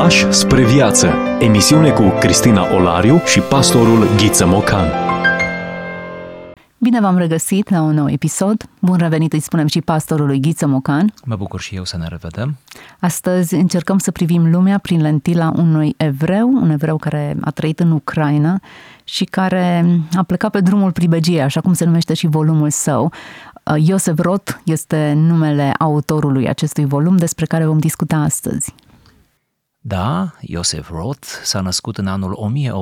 Pași spre viață. Emisiune cu Cristina Olariu și pastorul Ghiță Mocan. Bine v-am regăsit la un nou episod. Bun revenit, îi spunem și pastorului Ghiță Mocan. Mă bucur și eu să ne revedem. Astăzi încercăm să privim lumea prin lentila unui evreu, un evreu care a trăit în Ucraina și care a plecat pe drumul pribegiei, așa cum se numește și volumul său. Iosef Rot este numele autorului acestui volum despre care vom discuta astăzi. Da, Iosef Rot s-a născut în anul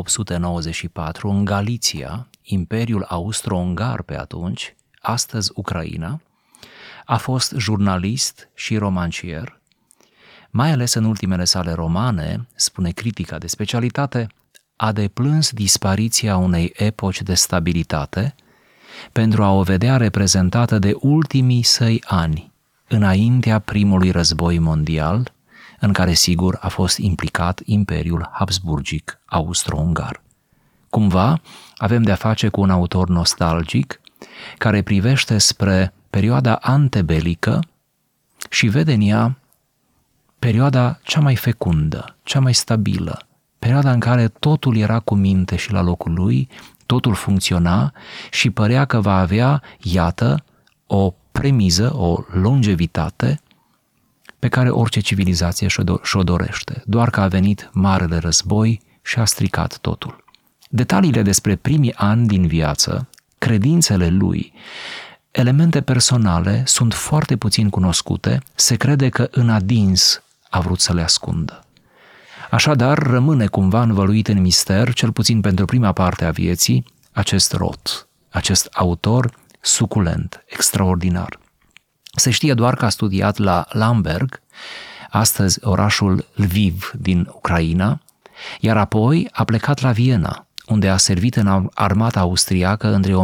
1894 în Galiția, Imperiul Austro-Ungar pe atunci, astăzi Ucraina. A fost jurnalist și romancier. Mai ales în ultimele sale romane, spune critica de specialitate, a deplâns dispariția unei epoci de stabilitate pentru a o vedea reprezentată de ultimii săi ani, înaintea primului război mondial, în care sigur a fost implicat Imperiul Habsburgic Austro-Ungar. Cumva avem de-a face cu un autor nostalgic care privește spre perioada antebelică și vede în ea perioada cea mai fecundă, cea mai stabilă, perioada în care totul era cu minte și la locul lui, totul funcționa și părea că va avea, iată, o premiză, o longevitate pe care orice civilizație și-o dorește, doar că a venit marele război și a stricat totul. Detaliile despre primii ani din viață, credințele lui, elemente personale sunt foarte puțin cunoscute, se crede că în adins a vrut să le ascundă. Așadar, rămâne cumva învăluit în mister, cel puțin pentru prima parte a vieții, acest Rot, acest autor suculent, extraordinar. Se știe doar că a studiat la Lemberg, astăzi orașul Lviv din Ucraina, iar apoi a plecat la Viena, unde a servit în armata austriacă între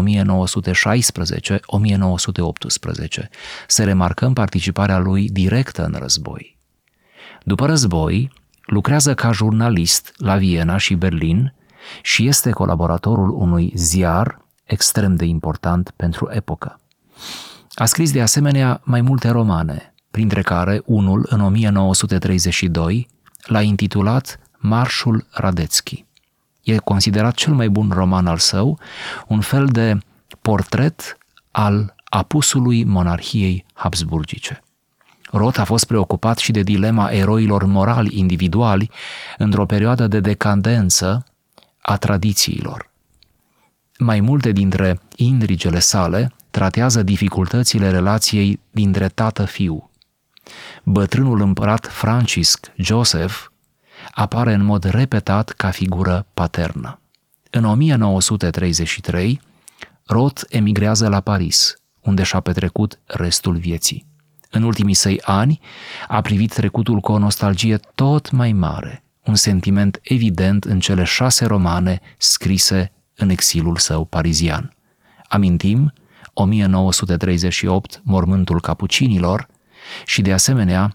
1916-1918. Să remarcăm participarea lui directă în război. După război, lucrează ca jurnalist la Viena și Berlin și este colaboratorul unui ziar extrem de important pentru epocă. A scris de asemenea mai multe romane, printre care unul în 1932 l-a intitulat Marșul Radetzky. E considerat cel mai bun roman al său, un fel de portret al apusului monarhiei habsburgice. Rot a fost preocupat și de dilema eroilor morali individuali într-o perioadă de decadență a tradițiilor. Mai multe dintre intrigele sale tratează dificultățile relației dintre tată-fiu. Bătrânul împărat Francisc Joseph apare în mod repetat ca figură paternă. În 1933, Rot emigrează la Paris, unde și-a petrecut restul vieții. În ultimii săi ani a privit trecutul cu o nostalgie tot mai mare, un sentiment evident în cele 6 romane scrise în exilul său parizian. Amintim 1938, Mormântul Capucinilor și de asemenea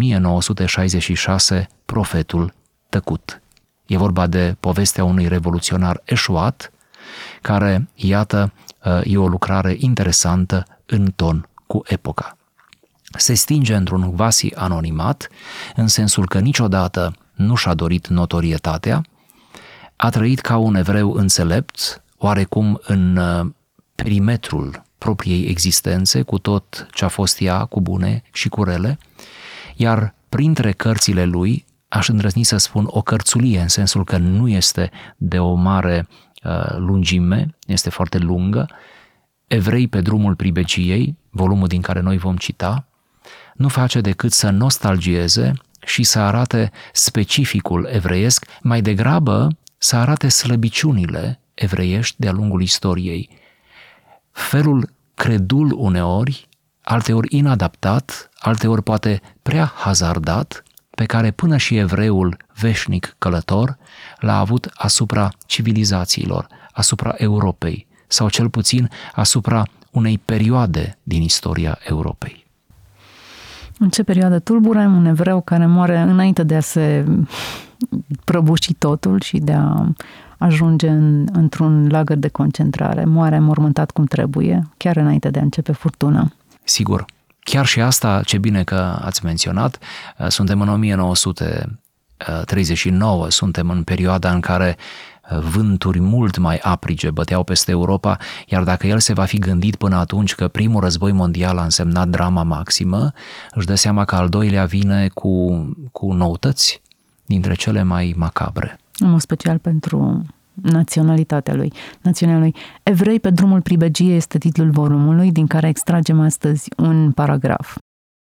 1966, Profetul tăcut. E vorba de povestea unui revoluționar eșuat, care, iată, e o lucrare interesantă în ton cu epoca. Se stinge într-un quasi anonimat, în sensul că niciodată nu și-a dorit notorietatea, a trăit ca un evreu înțelept, oarecum în perimetrul propriei existențe, cu tot ce a fost ea, cu bune și cu rele, iar printre cărțile lui, aș îndrăzni să spun o cărțulie, în sensul că nu este de o mare lungime, este foarte lungă, Evrei pe drumul pribegiei, volumul din care noi vom cita, nu face decât să nostalgieze și să arate specificul evreiesc, mai degrabă să arate slăbiciunile evreiești de-a lungul istoriei. Felul credul uneori, alteori inadaptat, alteori poate prea hazardat, pe care până și evreul veșnic călător l-a avut asupra civilizațiilor, asupra Europei, sau cel puțin asupra unei perioade din istoria Europei. În ce perioadă tulbure, un evreu care moare înainte de a se prăbuși totul și de a ajunge într-un lagăr de concentrare, moare mormântat cum trebuie, chiar înainte de a începe furtuna. Sigur, chiar și asta, ce bine că ați menționat, suntem în 1900 39, suntem în perioada în care vânturi mult mai aprige băteau peste Europa, iar dacă el se va fi gândit până atunci că primul război mondial a însemnat drama maximă, își dă seama că al doilea vine cu noutăți dintre cele mai macabre. În mod special pentru naționalitatea lui. Evrei pe drumul pribegiei este titlul volumului, din care extragem astăzi un paragraf.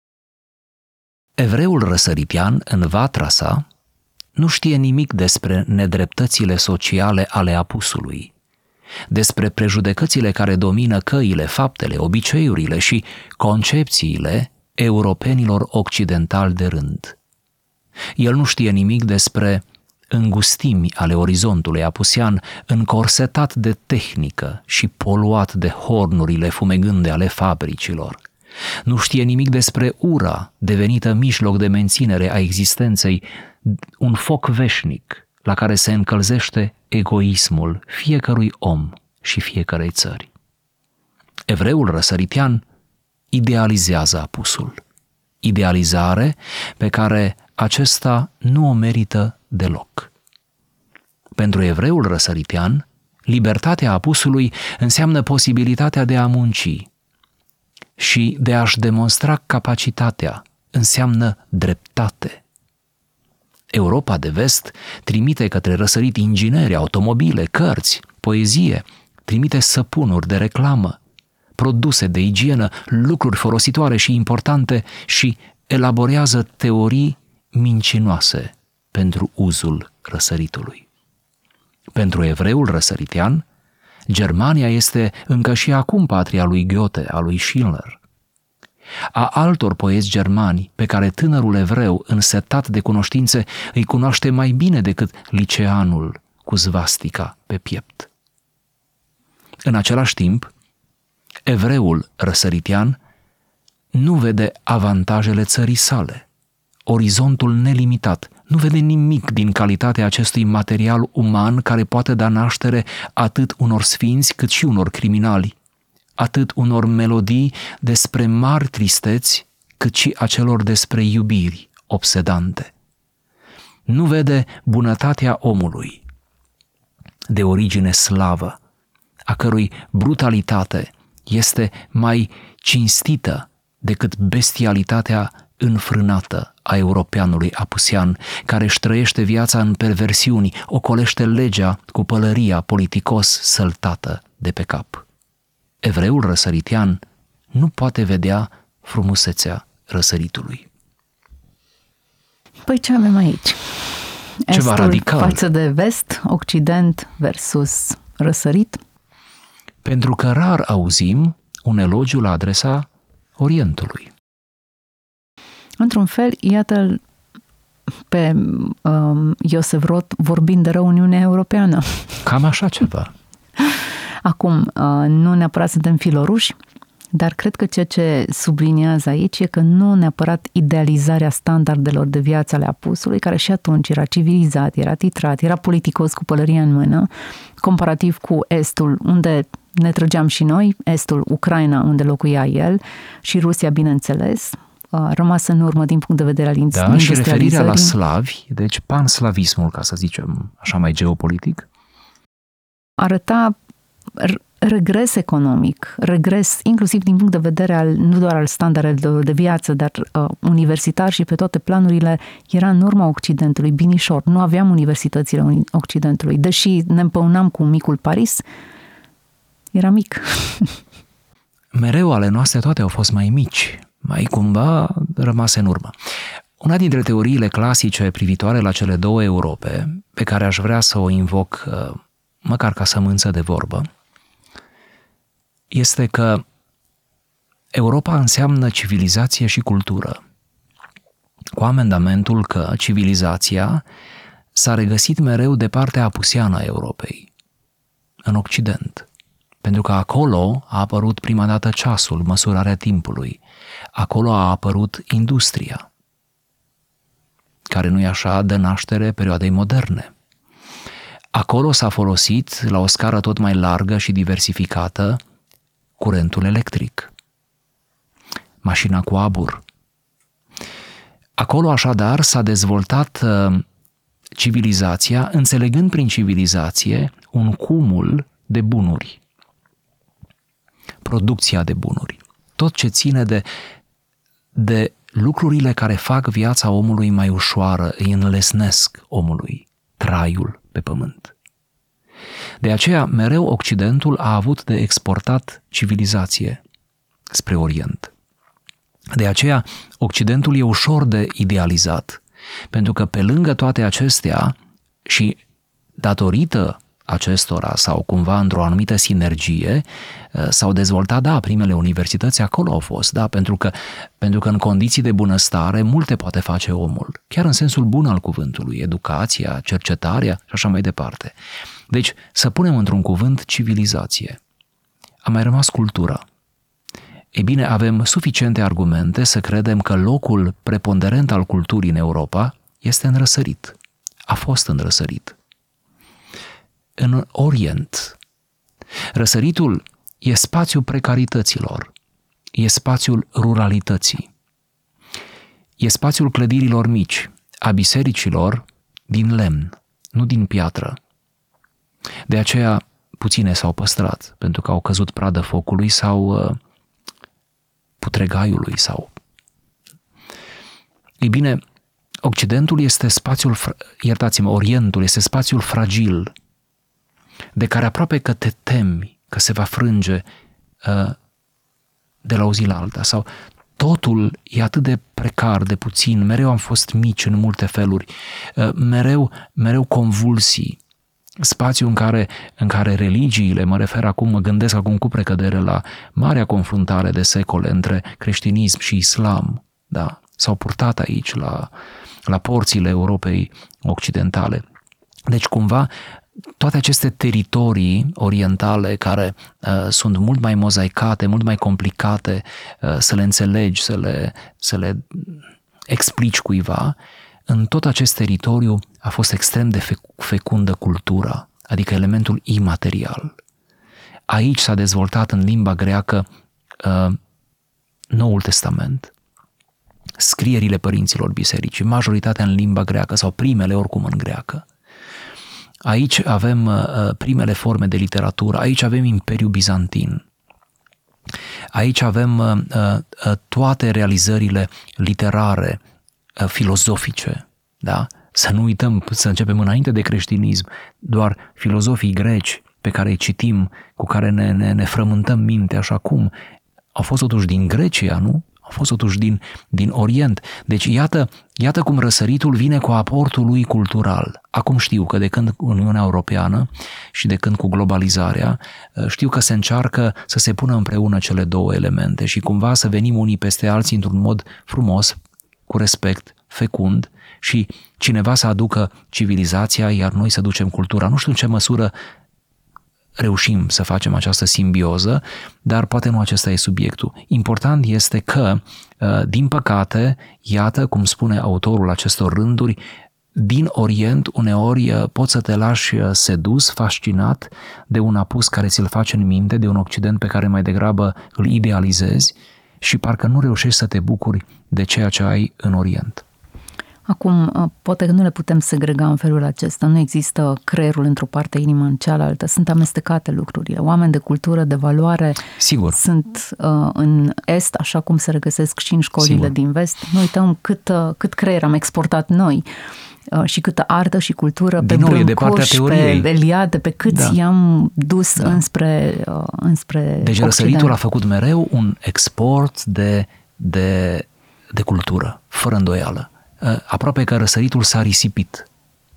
Evreul răsăritian, în vatra sa, nu știe nimic despre nedreptățile sociale ale apusului, despre prejudecățile care domină căile, faptele, obiceiurile și concepțiile europenilor occidentali de rând. El nu știe nimic despre îngustimi ale orizontului apusean, încorsetat de tehnică și poluat de hornurile fumegânde ale fabricilor. Nu știe nimic despre ura, devenită mijloc de menținere a existenței, un foc veșnic la care se încălzește egoismul fiecărui om și fiecărei țări. Evreul răsăritian idealizează apusul, idealizare pe care acesta nu o merită deloc. Pentru evreul răsăritian, libertatea apusului înseamnă posibilitatea de a munci și de a-și demonstra capacitatea, înseamnă dreptate. Europa de vest trimite către răsărit ingineri, automobile, cărți, poezie, trimite săpunuri de reclamă, produse de igienă, lucruri folositoare și importante și elaborează teorii mincinoase pentru uzul răsăritului. Pentru evreul răsăritian, Germania este încă și acum patria lui Goethe, a lui Schiller, a altor poeți germani pe care tânărul evreu, însetat de cunoștințe, îi cunoaște mai bine decât liceanul cu svastica pe piept. În același timp, evreul răsăritian nu vede avantajele țării sale, orizontul nelimitat, nu vede nimic din calitatea acestui material uman care poate da naștere atât unor sfinți cât și unor criminali, atât unor melodii despre mari tristeți cât și acelor despre iubiri obsedante. Nu vede bunătatea omului, de origine slavă, a cărui brutalitate este mai cinstită decât bestialitatea înfrânată a europeanului apusean, care își trăiește viața în perversiuni, ocolește legea cu pălăria politicos săltată de pe cap. Evreul răsăritian nu poate vedea frumusețea răsăritului. Păi ce avem aici? Ceva Estul radical. Față de vest, Occident versus răsărit? Pentru că rar auzim un elogiu la adresa Orientului. Într-un fel, iată-l pe Iosef Roth vorbind de rău Uniunea Europeană. Cam așa ceva. Acum, nu neapărat suntem filoruși, dar cred că ceea ce subliniază aici e că nu neapărat idealizarea standardelor de viață ale apusului, care și atunci era civilizat, era titrat, era politicos cu pălăria în mână, comparativ cu Estul, unde ne trăgeam și noi, Estul, Ucraina, unde locuia el, și Rusia, bineînțeles, rămas în urmă din punct de vedere al industrializării. Și referirea la slavi, deci panslavismul, ca să zicem așa mai geopolitic, arăta regres economic, regres inclusiv din punct de vedere nu doar al standardelor de viață, dar universitar și pe toate planurile, era în urma Occidentului, binișor. Nu aveam universitățile Occidentului. Deși ne împăunam cu micul Paris, era mic. Mereu ale noastre toate au fost mai mici, mai cumva rămase în urmă. Una dintre teoriile clasice privitoare la cele două Europe, pe care aș vrea să o invoc măcar ca sămânță de vorbă, este că Europa înseamnă civilizație și cultură, cu amendamentul că civilizația s-a regăsit mereu de partea apuseană a Europei, în Occident, pentru că acolo a apărut prima dată ceasul, măsurarea timpului, acolo a apărut industria, care nu-i așa dă naștere perioadei moderne. Acolo s-a folosit, la o scară tot mai largă și diversificată, curentul electric, mașina cu abur. Acolo, așadar, s-a dezvoltat civilizația, înțelegând prin civilizație un cumul de bunuri, producția de bunuri, tot ce ține de lucrurile care fac viața omului mai ușoară, îi înlesnesc omului traiul pe pământ. De aceea, mereu Occidentul a avut de exportat civilizație spre Orient. De aceea, Occidentul e ușor de idealizat, pentru că pe lângă toate acestea și datorită acestora sau cumva într-o anumită sinergie s-au dezvoltat, primele universități acolo au fost, pentru că în condiții de bunăstare multe poate face omul, chiar în sensul bun al cuvântului, educația, cercetarea și așa mai departe. Deci, să punem într-un cuvânt civilizație. A mai rămas cultura. Ei bine, avem suficiente argumente să credem că locul preponderent al culturii în Europa este în răsărit. A fost în răsărit. În Orient. Răsăritul e spațiul precarităților, e spațiul ruralității, e spațiul clădirilor mici, a bisericilor din lemn, nu din piatră. De aceea puține s-au păstrat, pentru că au căzut pradă focului sau putregaiului sau... Ei bine, Occidentul este spațiul, Orientul este spațiul fragil, de care aproape că te temi că se va frânge de la o zi la alta, sau totul e atât de precar, de puțin, mereu am fost mici în multe feluri, mereu convulsii, spațiu în care religiile, mă gândesc acum cu precădere la marea confruntare de secole între creștinism și islam, da, s-au purtat aici la porțile Europei Occidentale. Deci cumva toate aceste teritorii orientale care sunt mult mai mozaicate, mult mai complicate să le înțelegi, să le explici cuiva, în tot acest teritoriu a fost extrem de fecundă cultura, adică elementul imaterial. Aici s-a dezvoltat în limba greacă Noul Testament, scrierile părinților bisericii, majoritatea în limba greacă sau primele oricum în greacă. Aici avem primele forme de literatură, aici avem Imperiul Bizantin, aici avem toate realizările literare, filozofice, da? Să nu uităm, să începem înainte de creștinism, doar filozofii greci pe care îi citim, cu care ne frământăm mintea, așa cum au fost totuși din Grecia, nu? Au fost totuși din Orient. Deci iată cum răsăritul vine cu aportul lui cultural. Acum știu că de când Uniunea Europeană și de când cu globalizarea, știu că se încearcă să se pună împreună cele două elemente și cumva să venim unii peste alții într-un mod frumos, cu respect, fecund, și cineva să aducă civilizația, iar noi să ducem cultura. Nu știu în ce măsură reușim să facem această simbioză, dar poate nu acesta e subiectul. Important este că, din păcate, iată, cum spune autorul acestor rânduri, din Orient uneori poți să te lași sedus, fascinat de un apus care ți-l face în minte, de un Occident pe care mai degrabă îl idealizezi și parcă nu reușești să te bucuri de ceea ce ai în Orient. Acum, poate că nu le putem segrega în felul acesta. Nu există creierul într-o parte, inima în cealaltă. Sunt amestecate lucrurile. Oameni de cultură, de valoare, sigur, sunt în Est, așa cum se regăsesc și în școlile, sigur, din Vest. Nu uităm cât creier am exportat noi și câtă artă și cultură pe Brâncoș, pe Eliade, pe câți i-am dus înspre Deci Occident. Răsăritul a făcut mereu un export de cultură, fără îndoială. Aproape că răsăritul s-a risipit.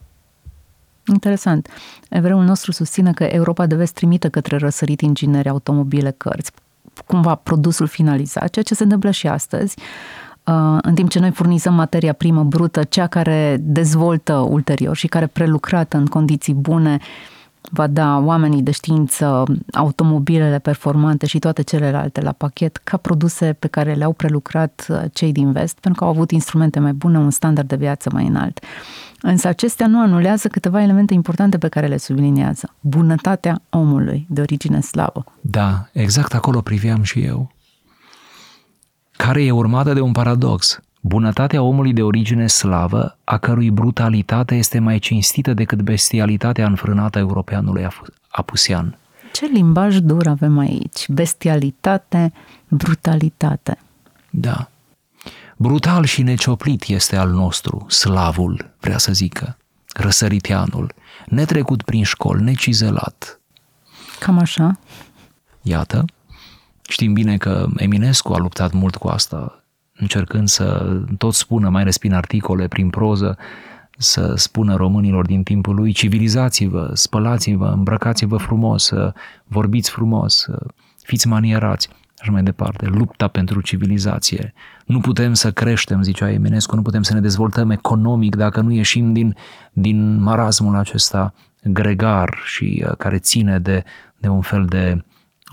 Interesant. Evreul nostru susține că Europa de Vest trimite către răsărit ingineri, automobile, cărți, cumva produsul finalizat, ceea ce se întâmplă și astăzi, în timp ce noi furnizăm materia primă brută, cea care dezvoltă ulterior și care prelucrată în condiții bune va da oamenii de știință automobilele performante și toate celelalte la pachet ca produse pe care le-au prelucrat cei din Vest, pentru că au avut instrumente mai bune, un standard de viață mai înalt. Însă acestea nu anulează câteva elemente importante pe care le subliniază. Bunătatea omului de origine slavă. Da, exact acolo priveam și eu. Care e urmată de un paradox. bunătatea omului de origine slavă, a cărui brutalitate este mai cinstită decât bestialitatea înfrânată a europeanului apusean. Ce limbaj dur avem aici, bestialitate, brutalitate. Da. Brutal și necioplit este al nostru, slavul, vrea să zică, răsăriteanul, netrecut prin școli, necizelat. Cam așa. Iată, știm bine că Eminescu a luptat mult cu asta, încercând să tot spună, mai ales prin articole, prin proză, să spună românilor din timpul lui: civilizați-vă, spălați-vă, îmbrăcați-vă frumos, vorbiți frumos, fiți manierați, și mai departe. Lupta pentru civilizație. Nu putem să creștem, zicea Eminescu, nu putem să ne dezvoltăm economic dacă nu ieșim din marasmul acesta gregar și care ține de un fel de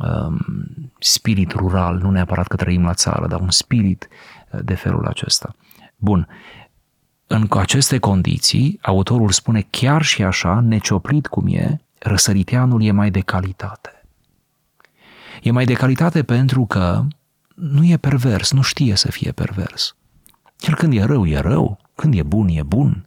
spirit rural, nu neapărat că trăim la țară, dar un spirit de felul acesta. Bun. În aceste condiții, autorul spune: chiar și așa, necioplit cum e, răsăriteanul e mai de calitate. E mai de calitate pentru că nu e pervers, nu știe să fie pervers. El când e rău, e rău, când e bun, e bun.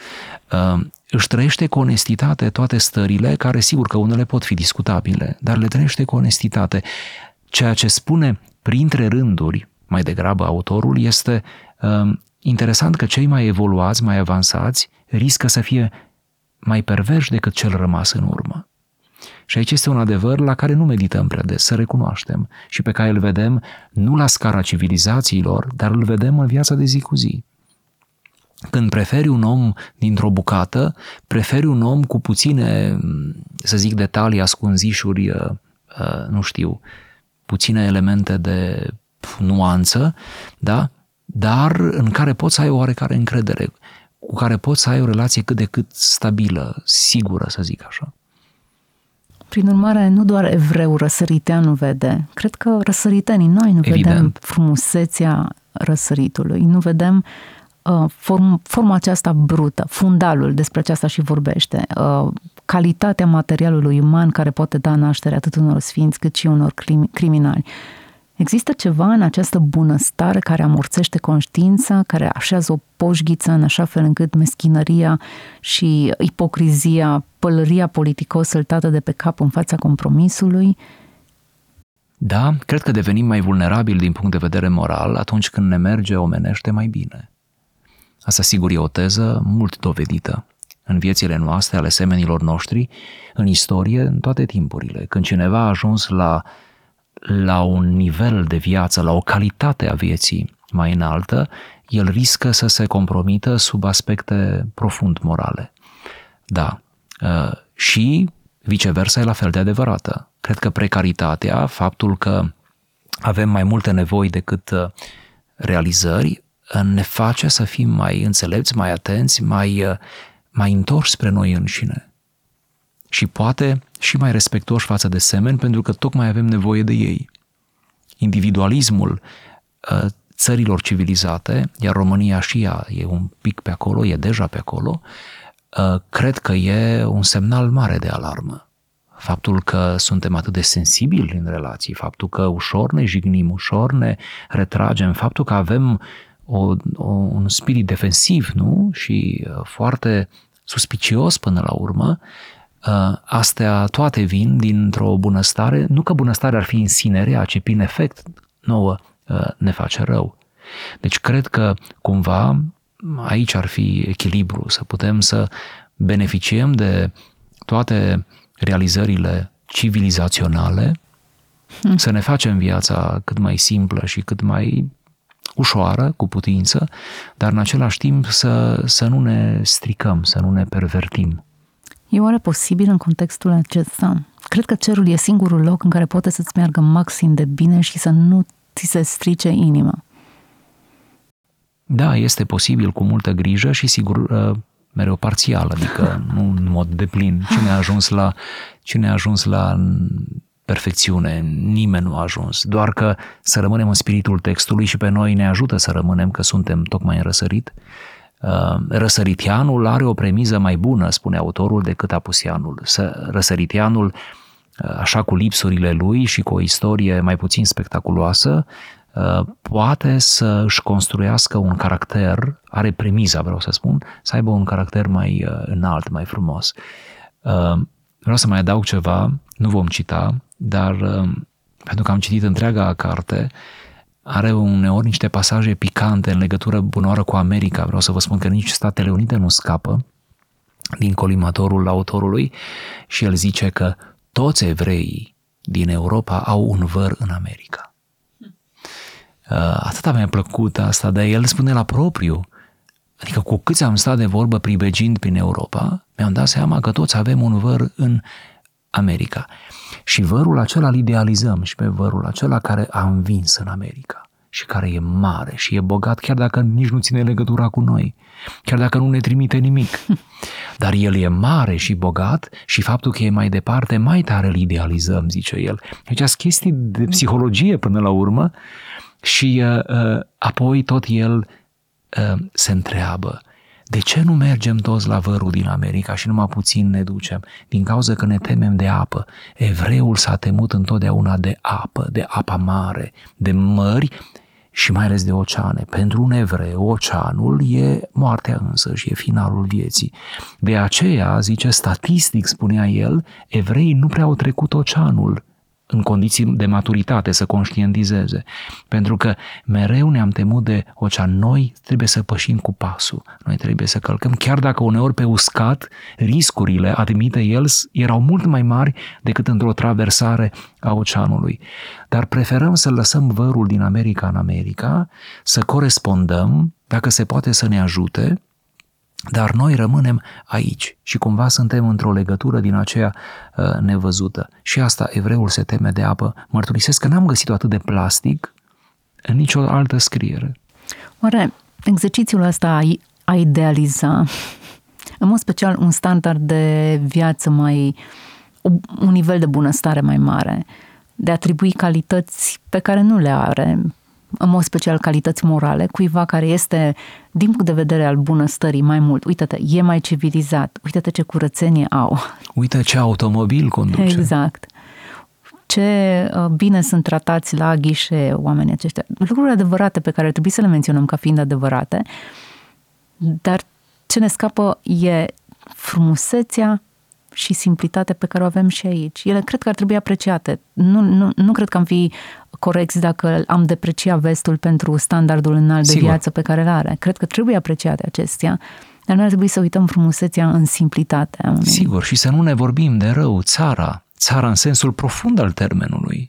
Își trăiește cu onestitate toate stările, care sigur că unele pot fi discutabile, dar le trăiește cu onestitate. Ceea ce spune printre rânduri, mai degrabă autorul, este interesant că cei mai evoluați, mai avansați, riscă să fie mai perverși decât cel rămas în urmă. Și aici este un adevăr la care nu medităm prea des, să recunoaștem, și pe care îl vedem nu la scara civilizațiilor, dar îl vedem în viața de zi cu zi. Când preferi un om dintr-o bucată, preferi un om cu puține, să zic, detalii, ascunzișuri, nu știu, puține elemente de nuanță, da? Dar în care poți să ai o oarecare încredere, cu care poți să ai o relație cât de cât stabilă, sigură, să zic așa. Prin urmare, nu doar evreu răsăriteanul vede, cred că răsăritenii noi nu vedem frumusețea răsăritului, nu vedem forma aceasta brută, fundalul, despre aceasta și vorbește, calitatea materialului uman care poate da naștere atât unor sfinți cât și unor criminali. Există ceva în această bunăstare care amorțește conștiința, care așează o poșghiță în așa fel încât meschinăria și ipocrizia, pălăria politicos săltată de pe cap în fața compromisului? Da, cred că devenim mai vulnerabili din punct de vedere moral atunci când ne merge omenește mai bine. Asta sigur e o teză mult dovedită în viețile noastre, ale semenilor noștri, în istorie, în toate timpurile. Când cineva a ajuns la un nivel de viață, la o calitate a vieții mai înaltă, el riscă să se compromită sub aspecte profund morale. Da. Și viceversa e la fel de adevărată. Cred că precaritatea, faptul că avem mai multe nevoi decât realizări, ne face să fim mai înțelepți, mai atenți, mai întorși spre noi înșine. Și poate și mai respectoși față de semeni, pentru că tocmai avem nevoie de ei. Individualismul țărilor civilizate, iar România și ea e un pic pe acolo, e deja pe acolo, cred că e un semnal mare de alarmă. Faptul că suntem atât de sensibili în relații, faptul că ușor ne jignim, ușor ne retragem, faptul că avem un spirit defensiv, nu? Și foarte suspicios până la urmă, astea toate vin dintr-o bunăstare, nu că bunăstarea ar fi în sine rea, ci prin efect nouă ne face rău. Deci cred că cumva aici ar fi echilibru, să putem să beneficiem de toate realizările civilizaționale, să ne facem viața cât mai simplă și cât mai ușoară, cu putință, dar în același timp să nu ne stricăm, să nu ne pervertim. E oare posibil în contextul acesta? Cred că cerul e singurul loc în care poate să-ți meargă maxim de bine și să nu ți se strice inima. Da, este posibil cu multă grijă și sigur mereu parțial, adică nu în mod deplin. Cine a ajuns la perfecțiune? Nimeni nu a ajuns. Doar că să rămânem în spiritul textului și pe noi ne ajută să rămânem, că suntem tocmai în răsărit. Răsăriteanul are o premiză mai bună, spune autorul, decât apuseanul. Răsăriteanul, așa cu lipsurile lui și cu o istorie mai puțin spectaculoasă, poate să își construiască un caracter, are premiza, vreau să spun, să aibă un caracter mai înalt, mai frumos. Vreau să mai adaug ceva, nu vom cita, dar pentru că am citit întreaga carte, are uneori niște pasaje picante în legătură bunoară cu America. Vreau să vă spun că nici Statele Unite nu scapă din colimatorul autorului și el zice că toți evreii din Europa au un văr în America. Atâta mi-a plăcut asta, dar el spune la propriu. Adică cu câți am stat de vorbă pribegind prin Europa, mi-am dat seama că toți avem un văr în America. Și vărul acela îl idealizăm și pe vărul acela care a învins în America și care e mare și e bogat, chiar dacă nici nu ține legătura cu noi, chiar dacă nu ne trimite nimic. Dar el e mare și bogat și faptul că e mai departe, mai tare îl idealizăm, zice el. Deci sunt chestii de psihologie până la urmă și apoi tot el se întreabă: de ce nu mergem toți la vărul din America și numai puțin ne ducem? Din cauza că ne temem de apă. Evreul s-a temut întotdeauna de apă, de apa mare, de mări și mai ales de oceane. Pentru un evreu, oceanul e moartea însăși, e finalul vieții. De aceea, zice, statistic, spunea el, evreii nu prea au trecut oceanul în condiții de maturitate, să conștientizeze. Pentru că mereu ne-am temut de ocean. Noi trebuie să pășim cu pasul. Noi trebuie să călcăm, chiar dacă uneori pe uscat riscurile, admite el, erau mult mai mari decât într-o traversare a oceanului. Dar preferăm să lăsăm vărul din America în America, să corespondăm, dacă se poate să ne ajute, dar noi rămânem aici și cumva suntem într-o legătură din aceea nevăzută. Și asta, evreul se teme de apă. Mărturisesc că n-am găsit-o atât de plastic în nicio altă scriere. Oare exercițiul ăsta a idealiza, în mod special un standard de viață un nivel de bunăstare mai mare, de a atribui calități pe care nu le are, în mod special calități morale, cuiva care este, din punct de vedere al bunăstării, mai mult. Uite-te, e mai civilizat, uite-te ce curățenie au. Uite ce automobil conduce. Exact. Ce bine sunt tratați la ghișe oamenii aceștia. Lucruri adevărate pe care ar trebui să le menționăm ca fiind adevărate, dar ce ne scapă e frumusețea și simplitatea pe care o avem și aici. Ele cred că ar trebui apreciate. Nu cred că am fi corecți dacă am deprecia vestul pentru standardul înalt de viață pe care îl are. Cred că trebuie apreciate acestea, dar noi ar trebui să uităm frumusețea în simplitatea unei. Sigur, și să nu ne vorbim de rău, țara în sensul profund al termenului.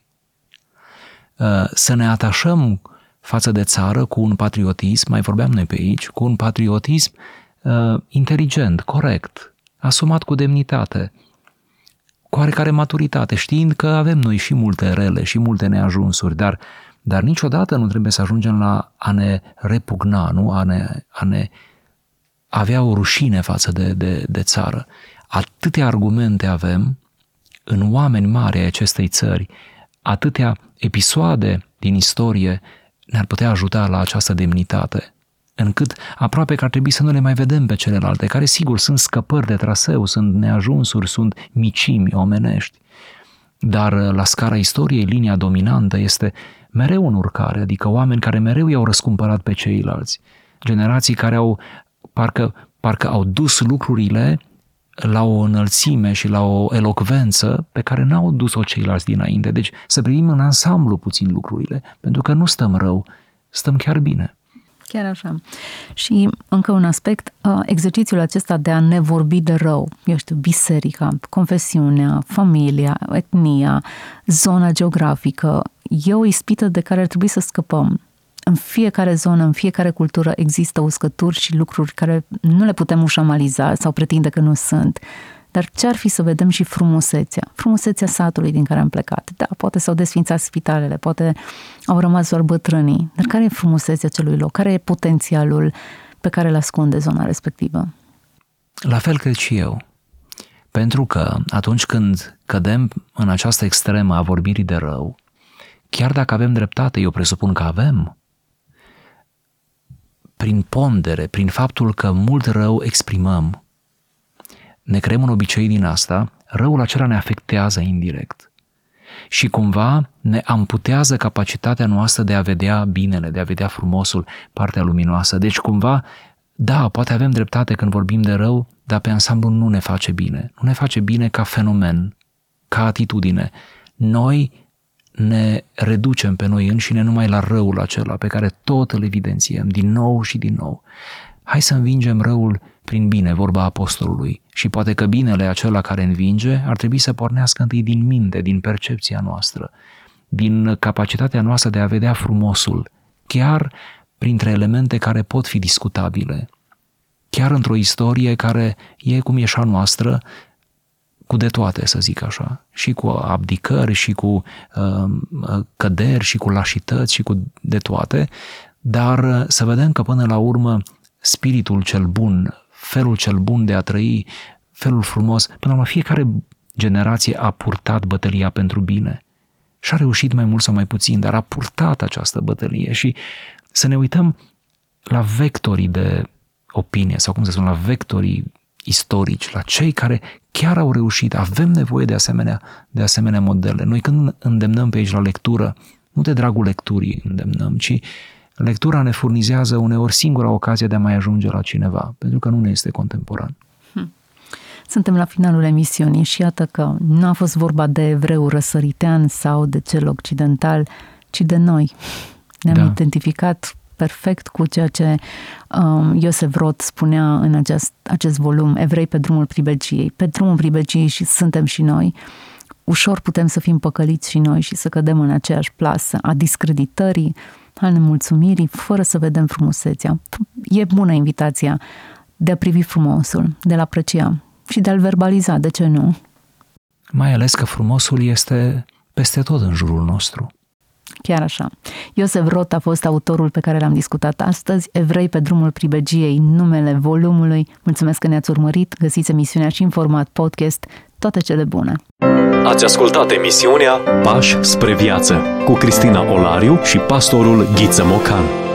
Să ne atașăm față de țară cu un patriotism, mai vorbeam noi pe aici, cu un patriotism inteligent, corect, asumat cu demnitate, cu oarecare maturitate, știind că avem noi și multe rele și multe neajunsuri, dar niciodată nu trebuie să ajungem la a ne repugna, nu? A ne avea o rușine față de țară. Atâtea argumente avem în oameni mari ai acestei țări, atâtea episoade din istorie ne-ar putea ajuta la această demnitate, încât aproape că ar trebui să nu le mai vedem pe celelalte, care sigur sunt scăpări de traseu, sunt neajunsuri, sunt micimi omenești. Dar la scara istoriei, linia dominantă este mereu în urcare, adică oameni care mereu i-au răscumpărat pe ceilalți. Generații care au, parcă au dus lucrurile la o înălțime și la o elocvență pe care n-au dus-o ceilalți dinainte. Deci să privim în ansamblu puțin lucrurile, pentru că nu stăm rău, stăm chiar bine. Chiar așa. Și încă un aspect, exercițiul acesta de a ne vorbi de rău, eu știu, biserica, confesiunea, familia, etnia, zona geografică, e o ispită de care ar trebui să scăpăm. În fiecare zonă, în fiecare cultură există uscături și lucruri care nu le putem ușamaliza sau pretinde că nu sunt. Dar ce ar fi să vedem și frumusețea satului din care am plecat. Da, poate s-au desfințat spitalele, poate au rămas doar bătrânii, dar care e frumusețea acelui loc? Care e potențialul pe care îl ascunde zona respectivă? La fel cred și eu. Pentru că atunci când cădem în această extremă a vorbirii de rău, chiar dacă avem dreptate, eu presupun că avem, prin pondere, prin faptul că mult rău exprimăm, ne creăm un obicei din asta, răul acela ne afectează indirect. și cumva ne amputează capacitatea noastră de a vedea binele, de a vedea frumosul, partea luminoasă. Deci cumva, da, poate avem dreptate când vorbim de rău, dar pe ansamblu nu ne face bine. Nu ne face bine ca fenomen, ca atitudine. Noi ne reducem pe noi înșine numai la răul acela pe care tot îl evidențiem din nou și din nou. Hai să învingem răul prin bine, vorba apostolului. Și poate că binele acela care învinge ar trebui să pornească întâi din minte, din percepția noastră, din capacitatea noastră de a vedea frumosul, chiar printre elemente care pot fi discutabile, chiar într-o istorie care e cum e și a noastră, cu de toate, să zic așa, și cu abdicări, și cu căderi, și cu lașități, și cu de toate, dar să vedem că până la urmă spiritul cel bun, felul cel bun de a trăi, felul frumos, până la urmă fiecare generație a purtat bătălia pentru bine și a reușit mai mult sau mai puțin, dar a purtat această bătălie. Și să ne uităm la vectorii de opinie, sau cum să spun, la vectorii istorici, la cei care chiar au reușit. Avem nevoie de asemenea modele. Noi când îndemnăm pe aici la lectură, nu de dragul lecturii îndemnăm, ci lectura ne furnizează uneori singura ocazie de a mai ajunge la cineva, pentru că nu ne este contemporan. Suntem la finalul emisiunii și iată că nu a fost vorba de evreu răsăritean sau de cel occidental, ci de noi. Ne-am identificat perfect cu ceea ce Iosef Roth spunea în acest volum, Evrei pe drumul pribegiei. Pe drumul pribegiei și suntem și noi. Ușor putem să fim păcăliți și noi și să cădem în aceeași plasă a discreditării, a nemulțumirii, fără să vedem frumusețea. E bună invitația de a privi frumosul, de a-l aprecia și de a-l verbaliza, de ce nu? Mai ales că frumosul este peste tot în jurul nostru. Chiar așa. Iosef Roth a fost autorul pe care l-am discutat astăzi, Evrei pe drumul pribegiei, numele volumului. Mulțumesc că ne-ați urmărit, găsiți emisiunea și în format podcast. Toate cele bune! Ați ascultat emisiunea Pași spre viață cu Cristina Olariu și pastorul Ghiță Mocan.